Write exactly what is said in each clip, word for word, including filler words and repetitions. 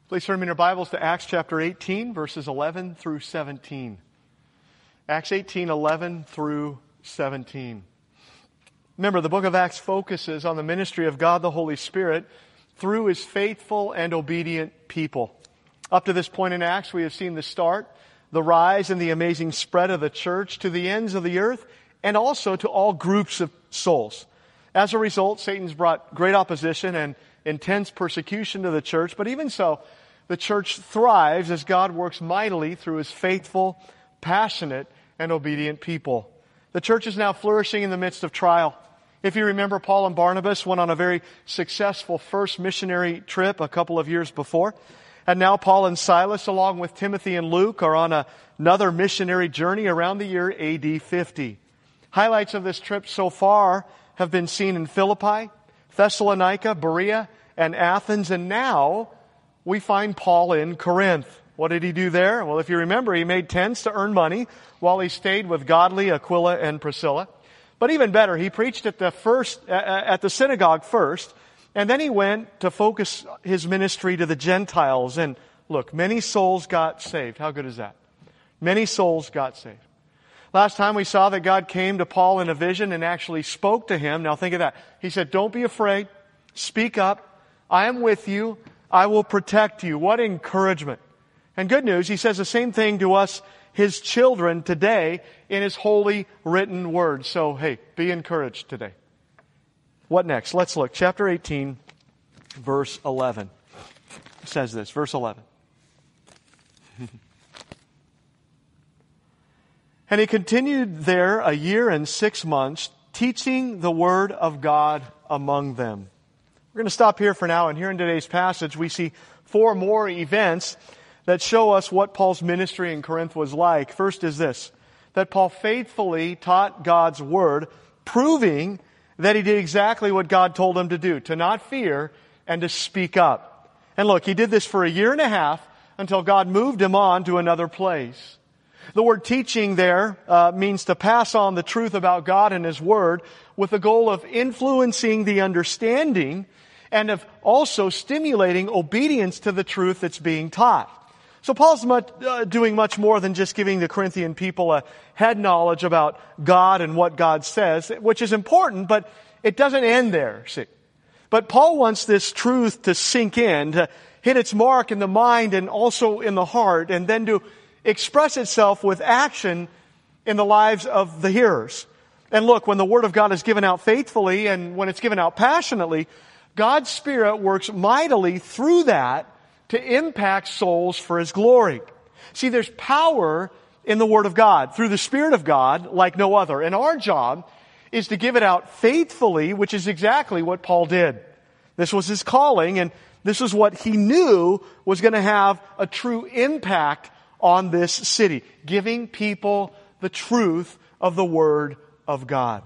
Please turn in your Bibles to Acts chapter eighteen, verses eleven through seventeen. Acts eighteen, eleven through seventeen. Remember, the book of Acts focuses on the ministry of God the Holy Spirit through His faithful and obedient people. Up to this point in Acts, we have seen the start, the rise, and the amazing spread of the church to the ends of the earth, and also to all groups of souls. As a result, Satan's brought great opposition and intense persecution to the church, but even so, the church thrives as God works mightily through His faithful, passionate, and obedient people. The church is now flourishing in the midst of trial. If you remember, Paul and Barnabas went on a very successful first missionary trip a couple of years before. And now Paul and Silas, along with Timothy and Luke, are on a, another missionary journey around the year A D fifty. Highlights of this trip so far have been seen in Philippi, Thessalonica, Berea, and Athens, and now we find Paul in Corinth. What did he do there? Well, if you remember, he made tents to earn money while he stayed with godly Aquila and Priscilla. But even better, he preached at the first, at the synagogue first, and then he went to focus his ministry to the Gentiles. And look, many souls got saved. How good is that? Many souls got saved. Last time we saw that God came to Paul in a vision and actually spoke to him. Now think of that. He said, "Don't be afraid. Speak up. I am with you. I will protect you." What encouragement. And good news, he says the same thing to us, His children, today in His holy written word. So, hey, be encouraged today. What next? Let's look. Chapter eighteen, verse eleven. It says this, verse eleven. "And he continued there a year and six months, teaching the word of God among them." We're going to stop here for now, and here in today's passage we see four more events that show us what Paul's ministry in Corinth was like. First is this, that Paul faithfully taught God's word, proving that he did exactly what God told him to do, to not fear and to speak up. And look, he did this for a year and a half until God moved him on to another place. The word teaching there uh, means to pass on the truth about God and His word with the goal of influencing the understanding and of also stimulating obedience to the truth that's being taught. So Paul's much, uh, doing much more than just giving the Corinthian people a head knowledge about God and what God says, which is important, but it doesn't end there, see. But Paul wants this truth to sink in, to hit its mark in the mind and also in the heart, and then to express itself with action in the lives of the hearers. And look, when the Word of God is given out faithfully and when it's given out passionately, God's Spirit works mightily through that to impact souls for His glory. See, there's power in the Word of God through the Spirit of God like no other. And our job is to give it out faithfully, which is exactly what Paul did. This was his calling, and this is what he knew was going to have a true impact on this city, giving people the truth of the Word of God.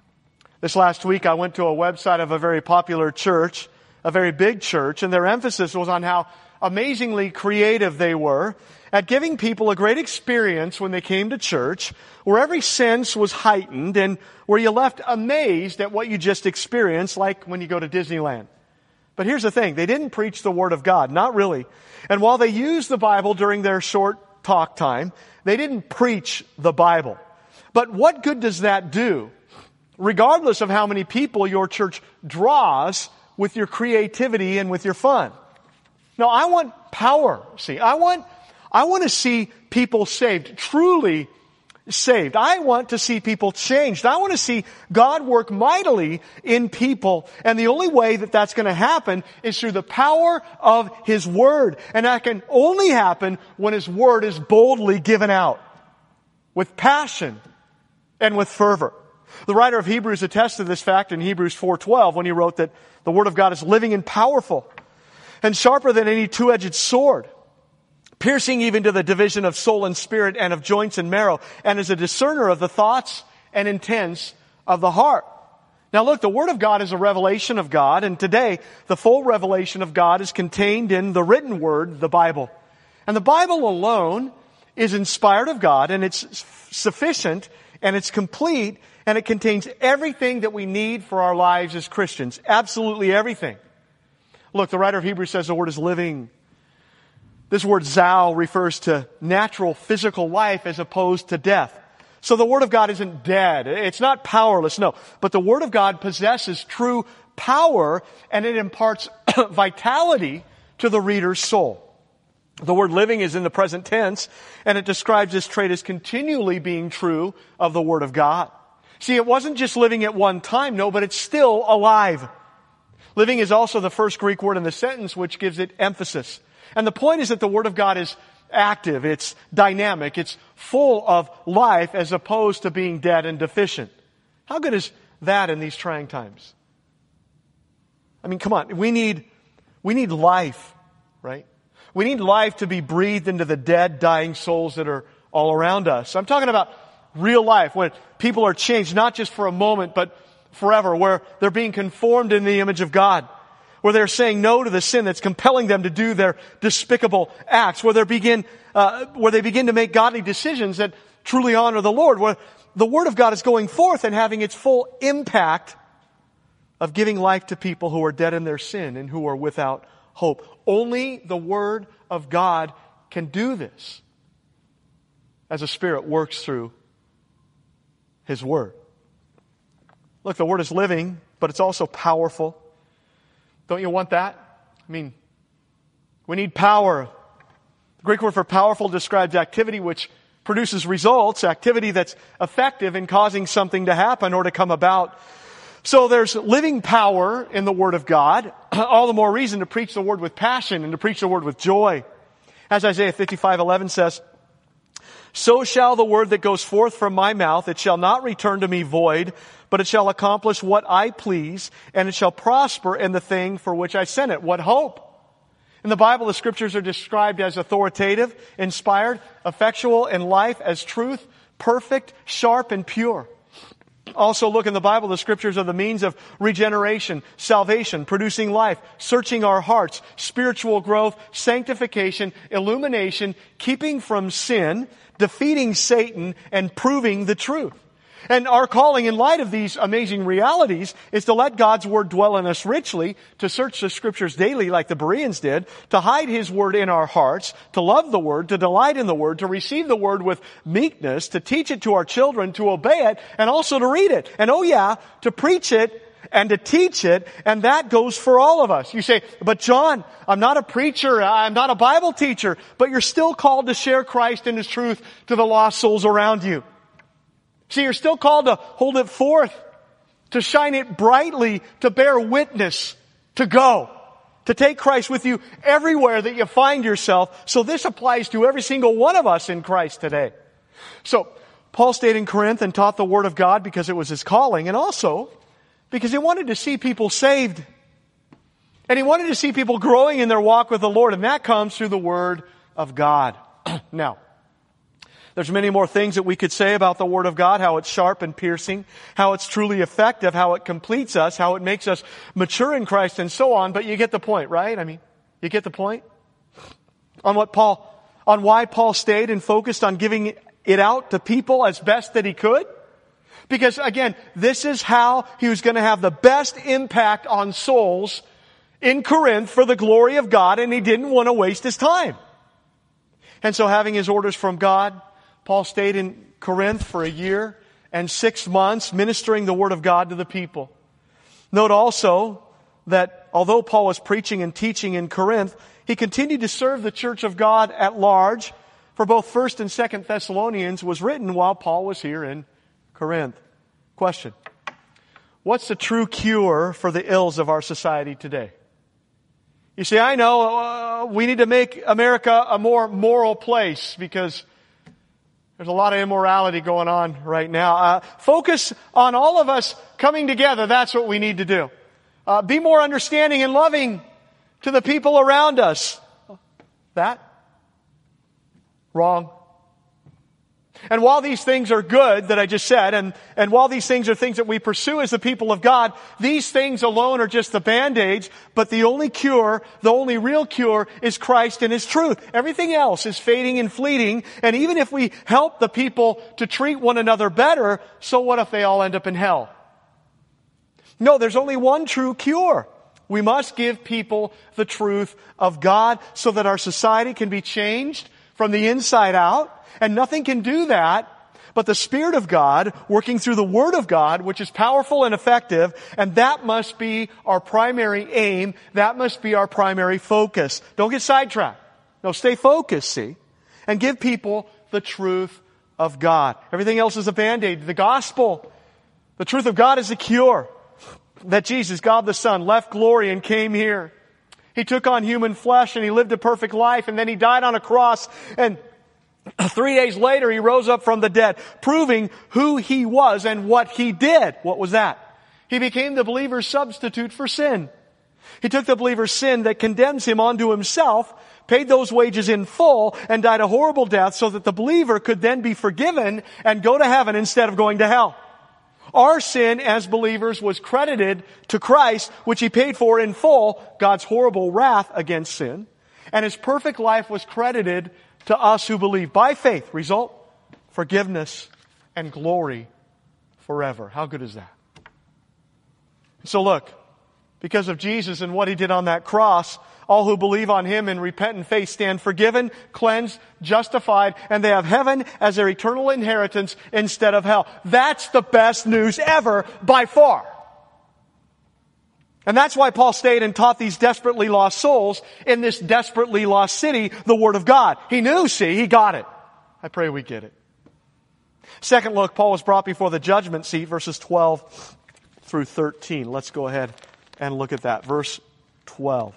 This last week I went to a website of a very popular church, a very big church, and their emphasis was on how amazingly creative they were at giving people a great experience when they came to church, where every sense was heightened and where you left amazed at what you just experienced, like when you go to Disneyland. But here's the thing, they didn't preach the Word of God, not really. And while they used the Bible during their short talk time, they didn't preach the Bible. But what good does that do? Regardless of how many people your church draws with your creativity and with your fun. No, I want power. See, I want, I want to see people saved, truly saved. I want to see people changed. I want to see God work mightily in people. And the only way that that's going to happen is through the power of His Word. And that can only happen when His Word is boldly given out with passion and with fervor. The writer of Hebrews attests to this fact in Hebrews four twelve when he wrote that the Word of God is living and powerful and sharper than any two-edged sword, piercing even to the division of soul and spirit and of joints and marrow, and is a discerner of the thoughts and intents of the heart. Now look, the Word of God is a revelation of God, and today the full revelation of God is contained in the written Word, the Bible. And the Bible alone is inspired of God, and it's sufficient, and it's complete, and it contains everything that we need for our lives as Christians. Absolutely everything. Look, the writer of Hebrews says the Word is living. This word zao refers to natural physical life as opposed to death. So the Word of God isn't dead. It's not powerless, no. But the Word of God possesses true power, and it imparts vitality to the reader's soul. The word living is in the present tense, and it describes this trait as continually being true of the Word of God. See, it wasn't just living at one time, no, but it's still alive. Living is also the first Greek word in the sentence, which gives it emphasis. And the point is that the Word of God is active, it's dynamic, it's full of life as opposed to being dead and deficient. How good is that in these trying times? I mean, come on, we need, we need life, right? We need life to be breathed into the dead, dying souls that are all around us. I'm talking about real life, when people are changed, not just for a moment, but forever, where they're being conformed in the image of God, where they're saying no to the sin that's compelling them to do their despicable acts, where they begin, uh, where they begin to make godly decisions that truly honor the Lord, where the Word of God is going forth and having its full impact of giving life to people who are dead in their sin and who are without hope. Only the Word of God can do this as the Spirit works through His Word. Look, the Word is living, but it's also powerful. Don't you want that? I mean, we need power. The Greek word for powerful describes activity which produces results, activity that's effective in causing something to happen or to come about. So there's living power in the Word of God. All the more reason to preach the Word with passion and to preach the Word with joy. As Isaiah fifty-five eleven says, "So shall the word that goes forth from my mouth, it shall not return to me void, but it shall accomplish what I please, and it shall prosper in the thing for which I sent it." What hope! In the Bible, the Scriptures are described as authoritative, inspired, effectual in life, as truth, perfect, sharp, and pure. Also look in the Bible, the Scriptures are the means of regeneration, salvation, producing life, searching our hearts, spiritual growth, sanctification, illumination, keeping from sin, defeating Satan, and proving the truth. And our calling in light of these amazing realities is to let God's Word dwell in us richly, to search the Scriptures daily like the Bereans did, to hide His Word in our hearts, to love the Word, to delight in the Word, to receive the Word with meekness, to teach it to our children, to obey it, and also to read it. And oh yeah, to preach it and to teach it, and that goes for all of us. You say, "But John, I'm not a preacher, I'm not a Bible teacher," but you're still called to share Christ and His truth to the lost souls around you. See, you're still called to hold it forth, to shine it brightly, to bear witness, to go, to take Christ with you everywhere that you find yourself. So this applies to every single one of us in Christ today. So, Paul stayed in Corinth and taught the Word of God because it was his calling, and also because he wanted to see people saved. And he wanted to see people growing in their walk with the Lord, and that comes through the Word of God. Now, there's many more things that we could say about the Word of God, how it's sharp and piercing, how it's truly effective, how it completes us, how it makes us mature in Christ, and so on. But you get the point, right? I mean, you get the point? On what Paul, on why Paul stayed and focused on giving it out to people as best that he could? Because again, this is how he was going to have the best impact on souls in Corinth for the glory of God, and he didn't want to waste his time. And so having his orders from God, Paul stayed in Corinth for a year and six months ministering the Word of God to the people. Note also that although Paul was preaching and teaching in Corinth, he continued to serve the church of God at large, for both First and Second Thessalonians was written while Paul was here in Corinth. Question: what's the true cure for the ills of our society today? You say, I know, uh, we need to make America a more moral place because there's a lot of immorality going on right now. Uh, focus on all of us coming together. That's what we need to do. Uh, be more understanding and loving to the people around us. That? Wrong. And while these things are good that I just said, and, and while these things are things that we pursue as the people of God, these things alone are just the band-aids, but the only cure, the only real cure is Christ and His truth. Everything else is fading and fleeting, and even if we help the people to treat one another better, so what if they all end up in hell? No, there's only one true cure, We must give people the truth of God so that our society can be changed from the inside out. And nothing can do that but the Spirit of God working through the Word of God, which is powerful and effective. And that must be our primary aim. That must be our primary focus. Don't get sidetracked. No, stay focused, see? And give people the truth of God. Everything else is a Band-Aid. The gospel, the truth of God is a cure. That Jesus, God the Son, left glory and came here. He took on human flesh and He lived a perfect life, and then He died on a cross, and three days later He rose up from the dead, proving who He was and what He did. What was that? He became the believer's substitute for sin. He took the believer's sin that condemns him onto Himself, paid those wages in full, and died a horrible death so that the believer could then be forgiven and go to heaven instead of going to hell. Our sin as believers was credited to Christ, which He paid for in full, God's horrible wrath against sin. And His perfect life was credited to us who believe by faith. Result? Forgiveness and glory forever. How good is that? So look, because of Jesus and what He did on that cross, all who believe on Him in repentant faith stand forgiven, cleansed, justified, and they have heaven as their eternal inheritance instead of hell. That's the best news ever by far. And that's why Paul stayed and taught these desperately lost souls in this desperately lost city the Word of God. He knew, see, he got it. I pray we get it. Second look, Paul was brought before the judgment seat, verses twelve through thirteen. Let's go ahead and look at that. Verse twelve.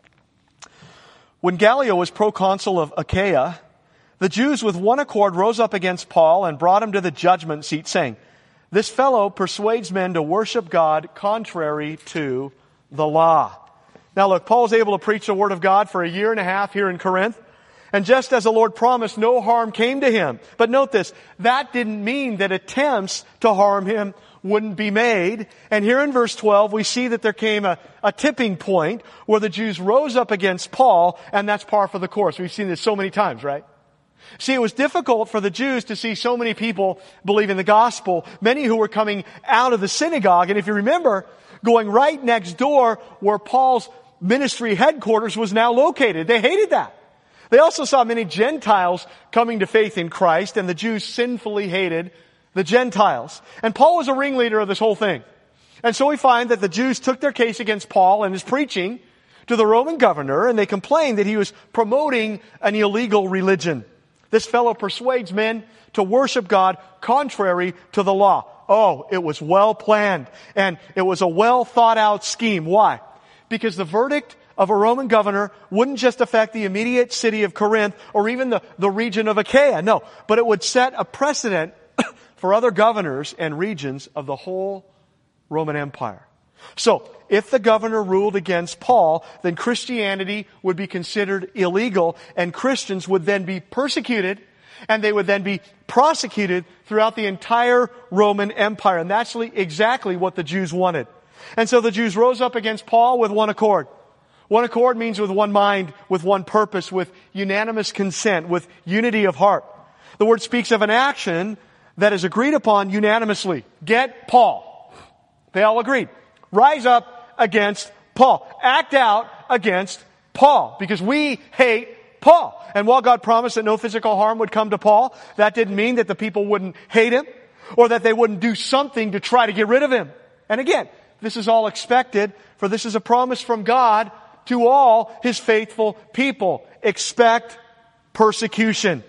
When Gallio was proconsul of Achaia, the Jews with one accord rose up against Paul and brought him to the judgment seat, saying, "This fellow persuades men to worship God contrary to the law." Now look, Paul was able to preach the Word of God for a year and a half here in Corinth. And just as the Lord promised, no harm came to him. But note this, that didn't mean that attempts to harm him wouldn't be made. And here in verse twelve, we see that there came a, a tipping point where the Jews rose up against Paul, and that's par for the course. We've seen this so many times, right? See, it was difficult for the Jews to see so many people believe in the gospel, many who were coming out of the synagogue. And if you remember, going right next door where Paul's ministry headquarters was now located. They hated that. They also saw many Gentiles coming to faith in Christ, and the Jews sinfully hated the Gentiles. And Paul was a ringleader of this whole thing. And so we find that the Jews took their case against Paul and his preaching to the Roman governor, and they complained that he was promoting an illegal religion. This fellow persuades men to worship God contrary to the law. Oh, it was well planned, and it was a well thought out scheme. Why? Because the verdict of a Roman governor wouldn't just affect the immediate city of Corinth or even the, the region of Achaia. No, but it would set a precedent for other governors and regions of the whole Roman Empire. So, if the governor ruled against Paul, then Christianity would be considered illegal, and Christians would then be persecuted, and they would then be prosecuted throughout the entire Roman Empire. And that's exactly what the Jews wanted. And so the Jews rose up against Paul with one accord. One accord means with one mind, with one purpose, with unanimous consent, with unity of heart. The word speaks of an action that is agreed upon unanimously. Get Paul. They all agreed. Rise up against Paul. Act out against Paul. Because we hate Paul. And while God promised that no physical harm would come to Paul, that didn't mean that the people wouldn't hate him or that they wouldn't do something to try to get rid of him. And again, this is all expected, for this is a promise from God to all His faithful people. Expect persecution.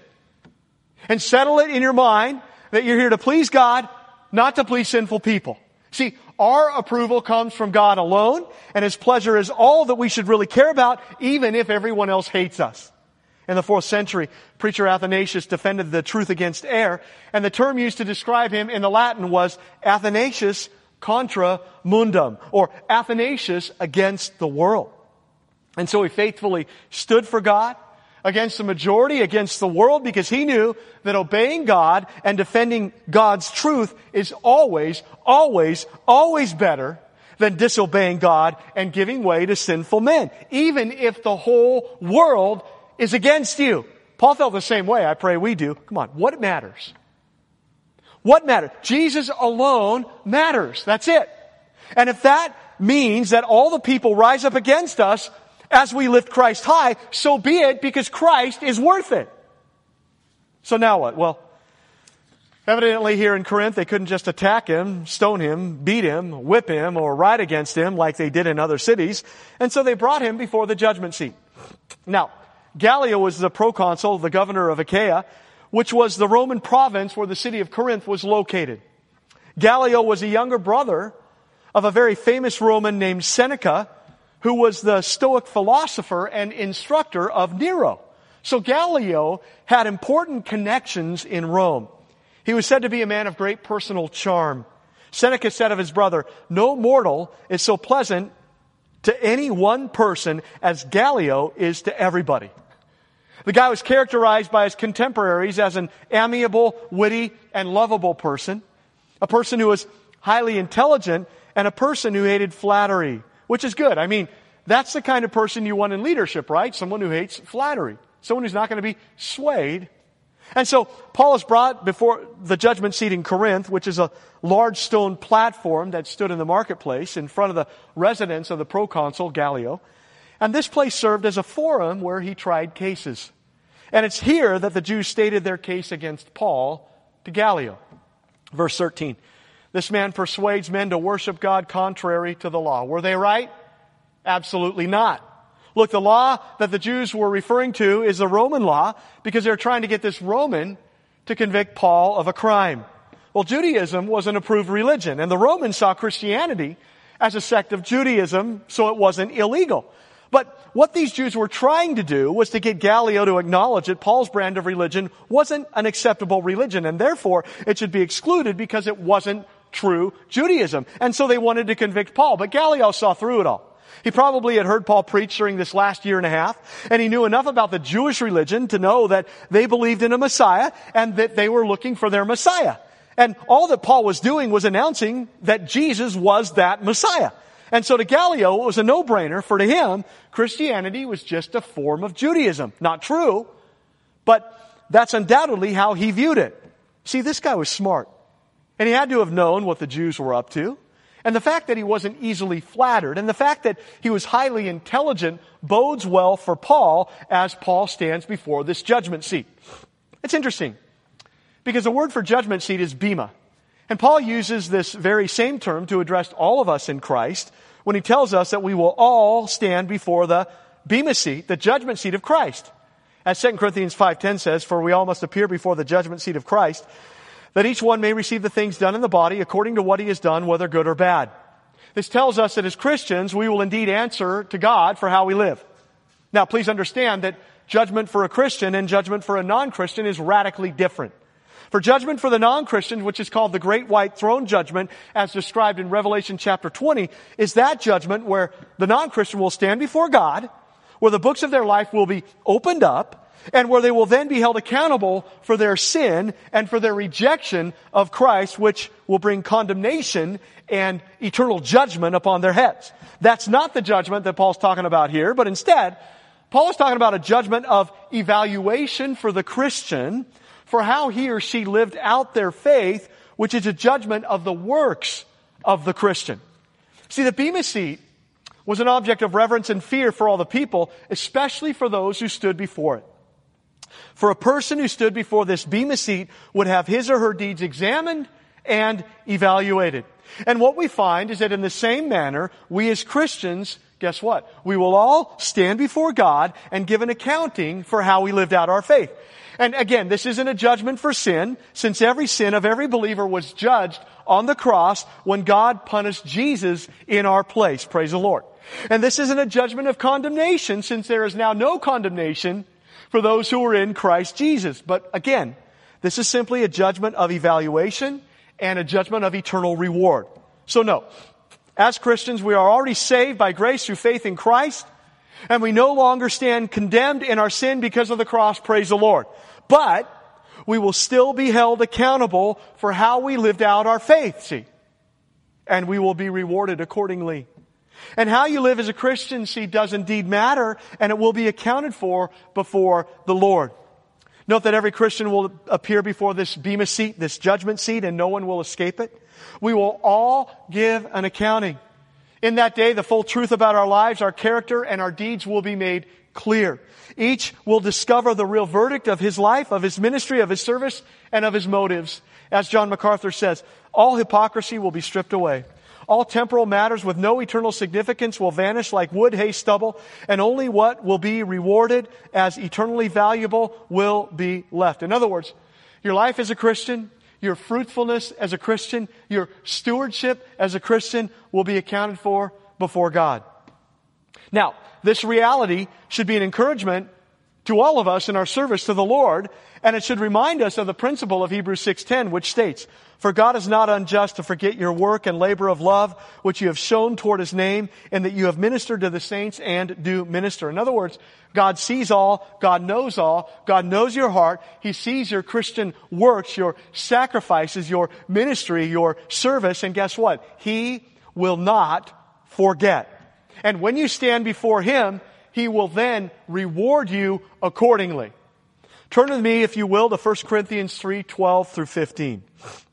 And settle it in your mind that you're here to please God, not to please sinful people. See, our approval comes from God alone, and His pleasure is all that we should really care about, even if everyone else hates us. In the fourth century, preacher Athanasius defended the truth against error, and the term used to describe him in the Latin was Athanasius contra mundum, or Athanasius against the world. And so he faithfully stood for God against the majority, against the world, because he knew that obeying God and defending God's truth is always, always, always better than disobeying God and giving way to sinful men, even if the whole world is against you. Paul felt the same way. I pray we do. Come on, what matters? What matters? Jesus alone matters. That's it. And if that means that all the people rise up against us as we lift Christ high, so be it, because Christ is worth it. So now what? Well, evidently here in Corinth, they couldn't just attack him, stone him, beat him, whip him, or ride against him like they did in other cities. And so they brought him before the judgment seat. Now, Gallio was the proconsul, the governor of Achaia, which was the Roman province where the city of Corinth was located. Gallio was a younger brother of a very famous Roman named Seneca, who was the Stoic philosopher and instructor of Nero. So Gallio had important connections in Rome. He was said to be a man of great personal charm. Seneca said of his brother, "No mortal is so pleasant to any one person as Gallio is to everybody." The guy was characterized by his contemporaries as an amiable, witty, and lovable person, a person who was highly intelligent, and a person who hated flattery, which is good. I mean, that's the kind of person you want in leadership, right? Someone who hates flattery. Someone who's not going to be swayed. And so Paul is brought before the judgment seat in Corinth, which is a large stone platform that stood in the marketplace in front of the residence of the proconsul Gallio. And this place served as a forum where he tried cases. And it's here that the Jews stated their case against Paul to Gallio. Verse thirteen. This man persuades men to worship God contrary to the law. Were they right? Absolutely not. Look, the law that the Jews were referring to is the Roman law because they're trying to get this Roman to convict Paul of a crime. Well, Judaism was an approved religion, and the Romans saw Christianity as a sect of Judaism, so it wasn't illegal. But what these Jews were trying to do was to get Gallio to acknowledge that Paul's brand of religion wasn't an acceptable religion, and therefore it should be excluded because it wasn't true Judaism. And so they wanted to convict Paul, but Gallio saw through it all. He probably had heard Paul preach during this last year and a half, and he knew enough about the Jewish religion to know that they believed in a Messiah and that they were looking for their Messiah. And all that Paul was doing was announcing that Jesus was that Messiah. And so to Gallio, it was a no-brainer, for to him, Christianity was just a form of Judaism. Not true, but that's undoubtedly how he viewed it. See, this guy was smart, and he had to have known what the Jews were up to. And the fact that he wasn't easily flattered, and the fact that he was highly intelligent bodes well for Paul as Paul stands before this judgment seat. It's interesting, because the word for judgment seat is bema. And Paul uses this very same term to address all of us in Christ when he tells us that we will all stand before the bema seat, the judgment seat of Christ. As Second Corinthians five ten says, "For we all must appear before the judgment seat of Christ, that each one may receive the things done in the body according to what he has done, whether good or bad." This tells us that as Christians, we will indeed answer to God for how we live. Now, please understand that judgment for a Christian and judgment for a non-Christian is radically different. For judgment for the non-Christian, which is called the Great White Throne Judgment, as described in Revelation chapter twenty, is that judgment where the non-Christian will stand before God, where the books of their life will be opened up, and where they will then be held accountable for their sin and for their rejection of Christ, which will bring condemnation and eternal judgment upon their heads. That's not the judgment that Paul's talking about here, but instead, Paul is talking about a judgment of evaluation for the Christian for how he or she lived out their faith, which is a judgment of the works of the Christian. See, the bema seat was an object of reverence and fear for all the people, especially for those who stood before it. For a person who stood before this bema seat would have his or her deeds examined and evaluated. And what we find is that in the same manner, we as Christians, guess what? We will all stand before God and give an accounting for how we lived out our faith. And again, this isn't a judgment for sin, since every sin of every believer was judged on the cross when God punished Jesus in our place. Praise the Lord. And this isn't a judgment of condemnation, since there is now no condemnation for those who are in Christ Jesus. But again, this is simply a judgment of evaluation and a judgment of eternal reward. So no, as Christians, we are already saved by grace through faith in Christ, and we no longer stand condemned in our sin because of the cross, praise the Lord. But we will still be held accountable for how we lived out our faith, see, and we will be rewarded accordingly. And how you live as a Christian, see, does indeed matter, and it will be accounted for before the Lord. Note that every Christian will appear before this bema seat, this judgment seat, and no one will escape it. We will all give an accounting. In that day, the full truth about our lives, our character, and our deeds will be made clear. Each will discover the real verdict of his life, of his ministry, of his service, and of his motives. As John MacArthur says, all hypocrisy will be stripped away. All temporal matters with no eternal significance will vanish like wood, hay, stubble, and only what will be rewarded as eternally valuable will be left. In other words, your life as a Christian, your fruitfulness as a Christian, your stewardship as a Christian will be accounted for before God. Now, this reality should be an encouragement to all of us in our service to the Lord, and it should remind us of the principle of Hebrews six ten, which states, "For God is not unjust to forget your work and labor of love, which you have shown toward His name, and that you have ministered to the saints and do minister." In other words, God sees all, God knows all, God knows your heart, He sees your Christian works, your sacrifices, your ministry, your service, and guess what? He will not forget. And when you stand before Him, He will then reward you accordingly. Turn with me, if you will, to First Corinthians three, twelve through fifteen.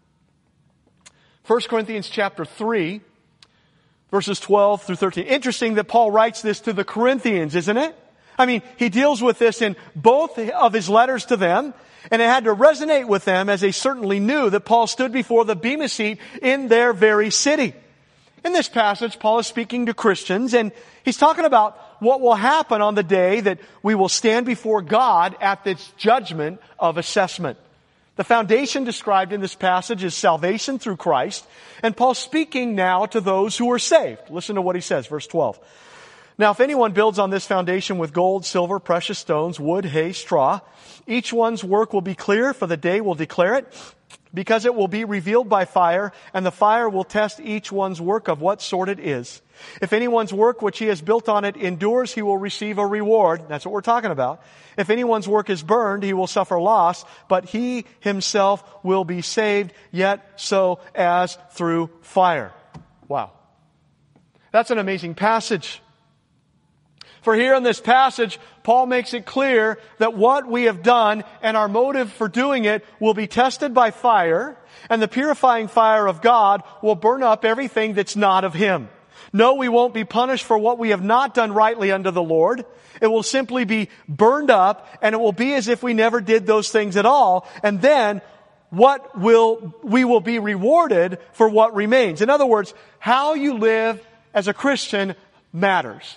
First Corinthians chapter three, verses twelve through thirteen. Interesting that Paul writes this to the Corinthians, isn't it? I mean, he deals with this in both of his letters to them, and it had to resonate with them as they certainly knew that Paul stood before the bema seat in their very city. In this passage, Paul is speaking to Christians, and he's talking about what will happen on the day that we will stand before God at this judgment of assessment. The foundation described in this passage is salvation through Christ, and Paul's speaking now to those who are saved. Listen to what he says, verse twelve. "Now if anyone builds on this foundation with gold, silver, precious stones, wood, hay, straw, each one's work will be clear, for the day will declare it, because it will be revealed by fire, and the fire will test each one's work of what sort it is. If anyone's work which he has built on it endures, he will receive a reward." That's what we're talking about. "If anyone's work is burned, he will suffer loss, but he himself will be saved, yet so as through fire." Wow. That's an amazing passage. For here in this passage, Paul makes it clear that what we have done and our motive for doing it will be tested by fire, and the purifying fire of God will burn up everything that's not of Him. No, we won't be punished for what we have not done rightly unto the Lord. It will simply be burned up, and it will be as if we never did those things at all. And then what will, we will be rewarded for what remains. In other words, how you live as a Christian matters.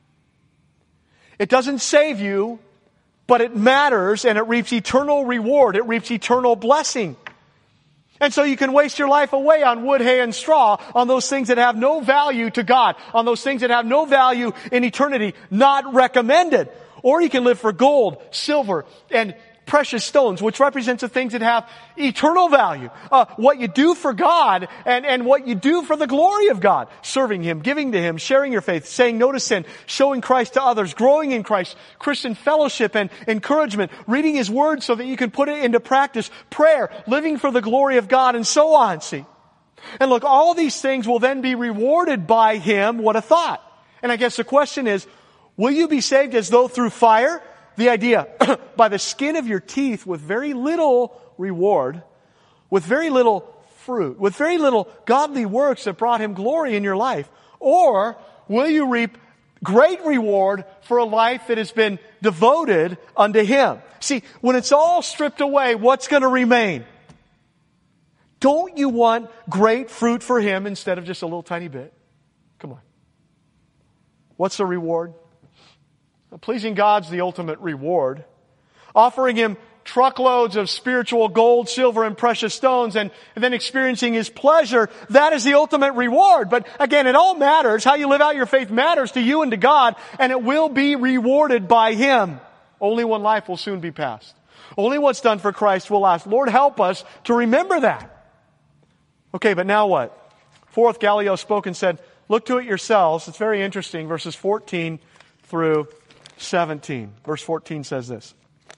It doesn't save you, but it matters, and it reaps eternal reward. It reaps eternal blessing. And so you can waste your life away on wood, hay, and straw, on those things that have no value to God, on those things that have no value in eternity, not recommended. Or you can live for gold, silver, and precious stones, which represents the things that have eternal value. Uh, what you do for God and, and what you do for the glory of God. Serving Him, giving to Him, sharing your faith, saying no to sin, showing Christ to others, growing in Christ, Christian fellowship and encouragement, reading His Word so that you can put it into practice, prayer, living for the glory of God, and so on, see. And look, all these things will then be rewarded by Him. What a thought. And I guess the question is, will you be saved as though through fire? The idea, by the skin of your teeth, with very little reward, with very little fruit, with very little godly works that brought Him glory in your life? Or will you reap great reward for a life that has been devoted unto Him? See, when it's all stripped away, what's going to remain? Don't you want great fruit for Him instead of just a little tiny bit? Come on. What's the reward? Pleasing God's the ultimate reward. Offering Him truckloads of spiritual gold, silver, and precious stones, and, and then experiencing His pleasure, that is the ultimate reward. But again, it all matters. How you live out your faith matters to you and to God, and it will be rewarded by Him. Only one life will soon be passed. Only what's done for Christ will last. Lord, help us to remember that. Okay, but now what? Fourth, Gallio spoke and said, look to it yourselves. It's very interesting, verses fourteen through seventeen. Verse fourteen says this.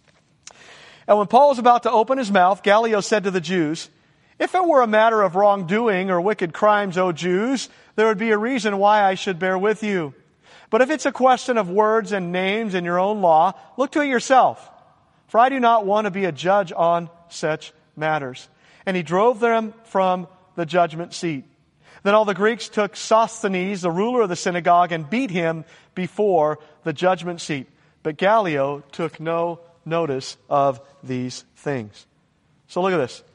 And when Paul was about to open his mouth, Gallio said to the Jews, "If it were a matter of wrongdoing or wicked crimes, O Jews, there would be a reason why I should bear with you. But if it's a question of words and names in your own law, look to it yourself. For I do not want to be a judge on such matters." And he drove them from the judgment seat. Then all the Greeks took Sosthenes, the ruler of the synagogue, and beat him before the judgment seat. But Gallio took no notice of these things. So look at this.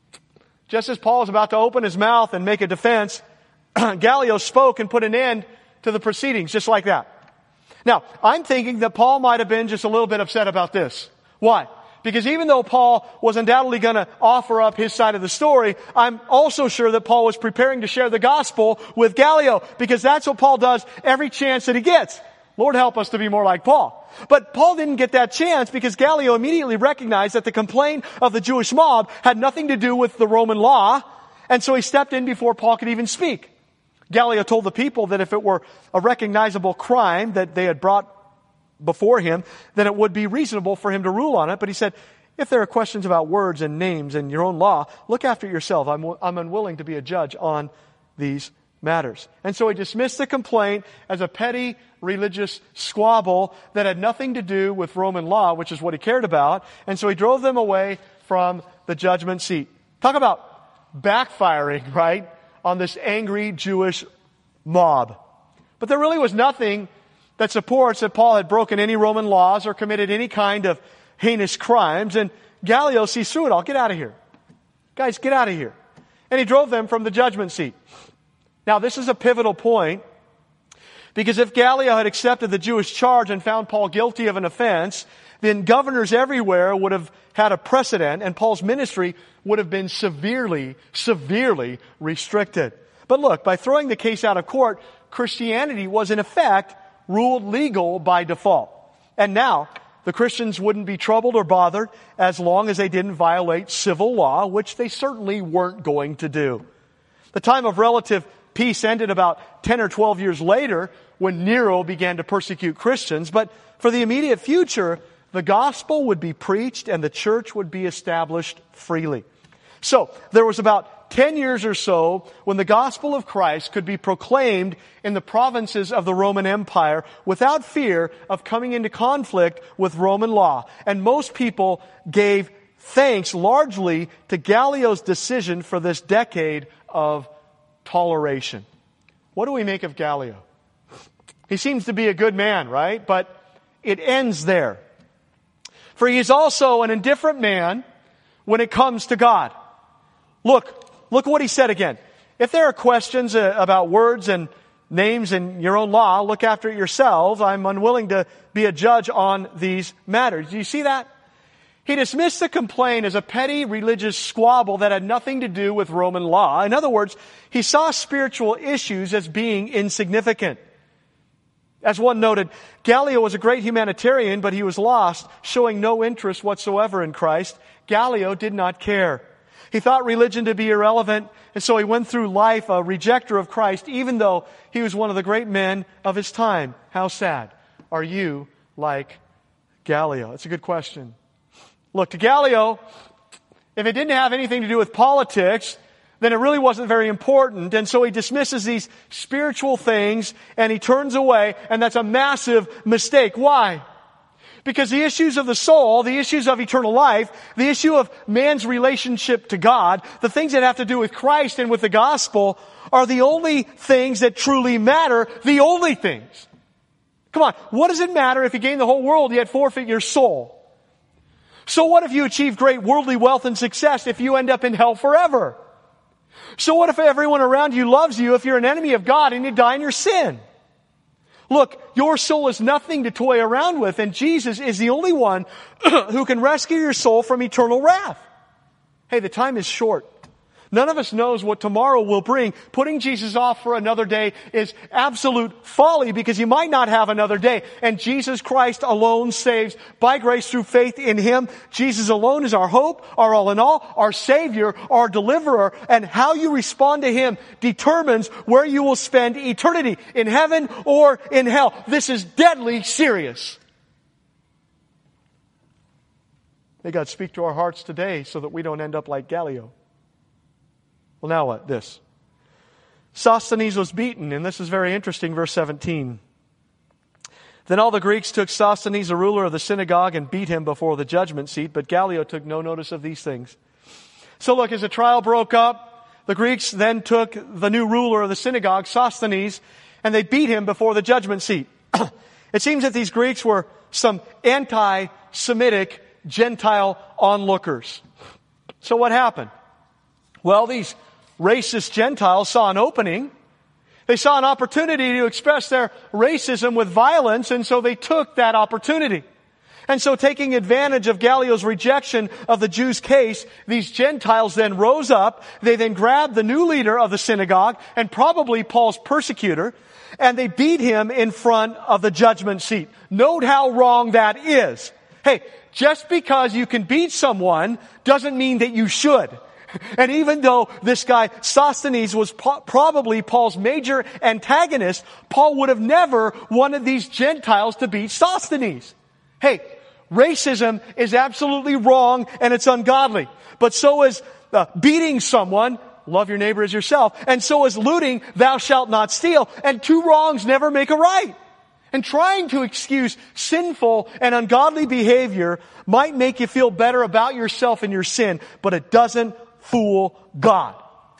Just as Paul is about to open his mouth and make a defense, Gallio spoke and put an end to the proceedings, just like that. Now, I'm thinking that Paul might have been just a little bit upset about this. Why? Because even though Paul was undoubtedly going to offer up his side of the story, I'm also sure that Paul was preparing to share the gospel with Gallio, because that's what Paul does every chance that he gets. Lord help us to be more like Paul. But Paul didn't get that chance because Gallio immediately recognized that the complaint of the Jewish mob had nothing to do with the Roman law, and so he stepped in before Paul could even speak. Gallio told the people that if it were a recognizable crime that they had brought before him, then it would be reasonable for him to rule on it. But he said, if there are questions about words and names and your own law, look after it yourself. I'm, I'm unwilling to be a judge on these matters. And so he dismissed the complaint as a petty religious squabble that had nothing to do with Roman law, which is what he cared about. And so he drove them away from the judgment seat. Talk about backfiring, right, on this angry Jewish mob. But there really was nothing that supports that Paul had broken any Roman laws or committed any kind of heinous crimes. And Gallio sees through it all. Get out of here. Guys, get out of here. And he drove them from the judgment seat. Now, this is a pivotal point, because if Gallio had accepted the Jewish charge and found Paul guilty of an offense, then governors everywhere would have had a precedent, and Paul's ministry would have been severely, severely restricted. But look, by throwing the case out of court, Christianity was in effect ruled legal by default. And now, the Christians wouldn't be troubled or bothered as long as they didn't violate civil law, which they certainly weren't going to do. The time of relative peace ended about ten or twelve years later when Nero began to persecute Christians. But for the immediate future, the gospel would be preached and the church would be established freely. So there was about ten years or so when the gospel of Christ could be proclaimed in the provinces of the Roman Empire without fear of coming into conflict with Roman law. And most people gave thanks largely to Gallio's decision for this decade of toleration. What do we make of Gallio? He seems to be a good man, right? But it ends there. For he is also an indifferent man when it comes to God. Look, look what he said again. If there are questions uh, about words and names in your own law, look after it yourselves. I'm unwilling to be a judge on these matters. Do you see that? He dismissed the complaint as a petty religious squabble that had nothing to do with Roman law. In other words, he saw spiritual issues as being insignificant. As one noted, Gallio was a great humanitarian, but he was lost, showing no interest whatsoever in Christ. Gallio did not care. He thought religion to be irrelevant, and so he went through life a rejecter of Christ, even though he was one of the great men of his time. How sad. Are you like Gallio? It's a good question. Look, to Gallio, if it didn't have anything to do with politics, then it really wasn't very important. And so he dismisses these spiritual things and he turns away, and that's a massive mistake. Why? Because the issues of the soul, the issues of eternal life, the issue of man's relationship to God, the things that have to do with Christ and with the gospel are the only things that truly matter, the only things. Come on, what does it matter if you gain the whole world yet forfeit your soul? So what if you achieve great worldly wealth and success if you end up in hell forever? So what if everyone around you loves you if you're an enemy of God and you die in your sin? Look, your soul is nothing to toy around with, and Jesus is the only one who can rescue your soul from eternal wrath. Hey, the time is short. None of us knows what tomorrow will bring. Putting Jesus off for another day is absolute folly, because you might not have another day. And Jesus Christ alone saves by grace through faith in Him. Jesus alone is our hope, our all in all, our Savior, our deliverer. And how you respond to Him determines where you will spend eternity, in heaven or in hell. This is deadly serious. May God speak to our hearts today so that we don't end up like Gallio. Well, now what? This. Sosthenes was beaten, and this is very interesting, verse seventeen. Then all the Greeks took Sosthenes, the ruler of the synagogue, and beat him before the judgment seat, but Gallio took no notice of these things. So look, as the trial broke up, the Greeks then took the new ruler of the synagogue, Sosthenes, and they beat him before the judgment seat. It seems that these Greeks were some anti-Semitic Gentile onlookers. So what happened? Well, these racist Gentiles saw an opening. They saw an opportunity to express their racism with violence, and so they took that opportunity. And so taking advantage of Gallio's rejection of the Jews' case, these Gentiles then rose up. They then grabbed the new leader of the synagogue, and probably Paul's persecutor, and they beat him in front of the judgment seat. Note how wrong that is. Hey, just because you can beat someone doesn't mean that you should. And even though this guy, Sosthenes, was po- probably Paul's major antagonist, Paul would have never wanted these Gentiles to beat Sosthenes. Hey, racism is absolutely wrong and it's ungodly. But so is uh, beating someone, love your neighbor as yourself, and so is looting, thou shalt not steal. And two wrongs never make a right. And trying to excuse sinful and ungodly behavior might make you feel better about yourself and your sin, but it doesn't fool God.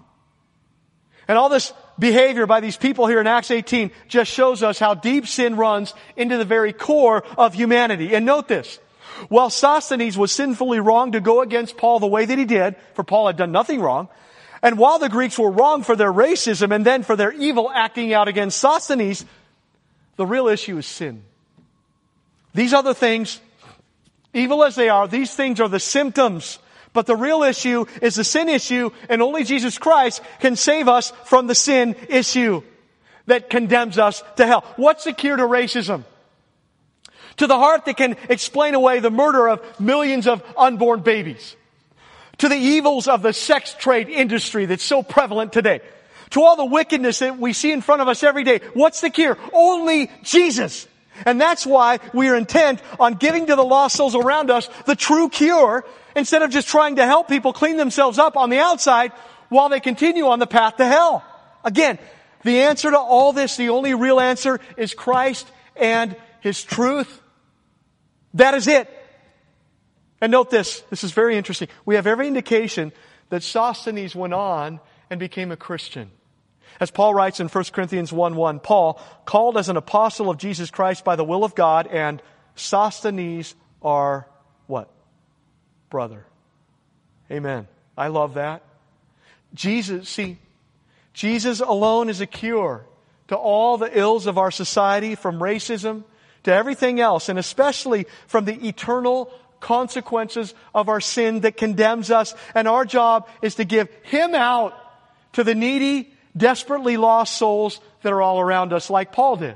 And all this behavior by these people here in Acts eighteen just shows us how deep sin runs into the very core of humanity. And note this. While Sosthenes was sinfully wrong to go against Paul the way that he did, for Paul had done nothing wrong, and while the Greeks were wrong for their racism and then for their evil acting out against Sosthenes, the real issue is sin. These other things, evil as they are, these things are the symptoms. But the real issue is the sin issue, and only Jesus Christ can save us from the sin issue that condemns us to hell. What's the cure to racism? To the heart that can explain away the murder of millions of unborn babies. To the evils of the sex trade industry that's so prevalent today. To all the wickedness that we see in front of us every day. What's the cure? Only Jesus. And that's why we are intent on giving to the lost souls around us the true cure, instead of just trying to help people clean themselves up on the outside while they continue on the path to hell. Again, the answer to all this, the only real answer, is Christ and His truth. That is it. And note this, this is very interesting. We have every indication that Sosthenes went on and became a Christian. As Paul writes in First Corinthians one one, Paul, called as an apostle of Jesus Christ by the will of God, and Sosthenes our what? Brother. Amen. I love that. Jesus, see, Jesus alone is a cure to all the ills of our society, from racism to everything else, and especially from the eternal consequences of our sin that condemns us. And our job is to give Him out to the needy, desperately lost souls that are all around us, like Paul did.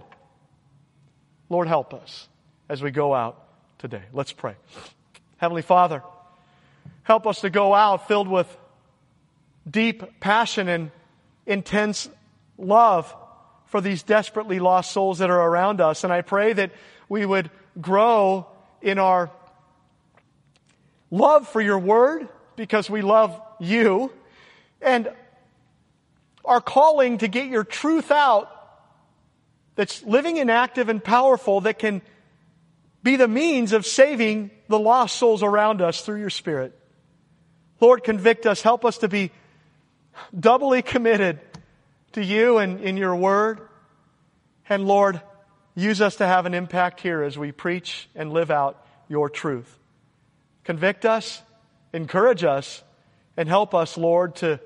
Lord, help us as we go out today. Let's pray. Heavenly Father, help us to go out filled with deep passion and intense love for these desperately lost souls that are around us. And I pray that we would grow in our love for your word, because we love you, and our calling to get your truth out that's living and active and powerful, that can be the means of saving the lost souls around us through your Spirit. Lord, convict us. Help us to be doubly committed to you and in your word. And Lord, use us to have an impact here as we preach and live out your truth. Convict us, encourage us, and help us, Lord, to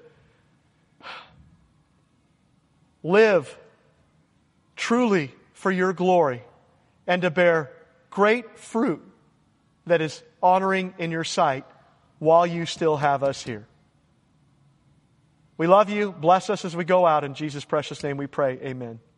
live truly for your glory and to bear great fruit that is honoring in your sight while you still have us here. We love you. Bless us as we go out. In Jesus' precious name we pray. Amen.